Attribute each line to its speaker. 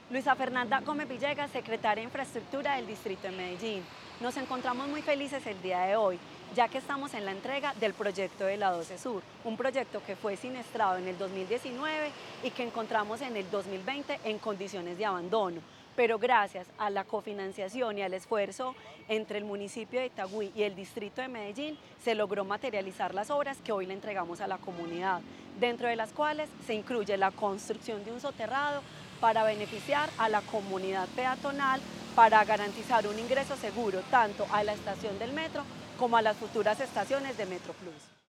Speaker 1: Luisa Fernanda Gómez Villegas, secretaria de Infraestructura del Distrito de Medellín. Nos encontramos muy felices el día de hoy, ya que estamos en la entrega del proyecto de la 12 Sur, un proyecto que fue siniestrado en el 2019 y que encontramos en el 2020 en condiciones de abandono. Pero gracias a la cofinanciación y al esfuerzo entre el municipio de Itagüí y el Distrito de Medellín, se logró materializar las obras que hoy le entregamos a la comunidad, dentro de las cuales se incluye la construcción de un soterrado para beneficiar a la comunidad peatonal, para garantizar un ingreso seguro tanto a la estación del metro como a las futuras estaciones de Metro Plus.